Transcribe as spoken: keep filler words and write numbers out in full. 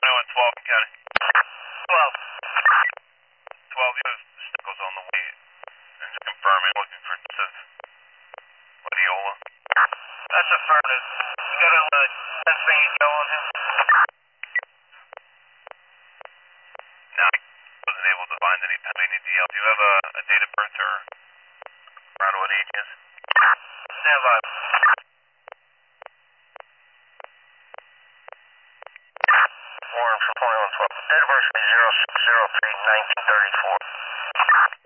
twenty-one twelve in County. twelve. twelve, you have Stickles on the way. And just confirming, looking for Tiff Ladiola. That's affirmative. You got a uh, Pennsylvania Joe on him? No, I wasn't able to find any Pennsylvania D L. Do you have a, a date of birth or around what age he is? Stand by. Warren from twenty-one twelve. Date of birth is zero six zero three nineteen thirty-four.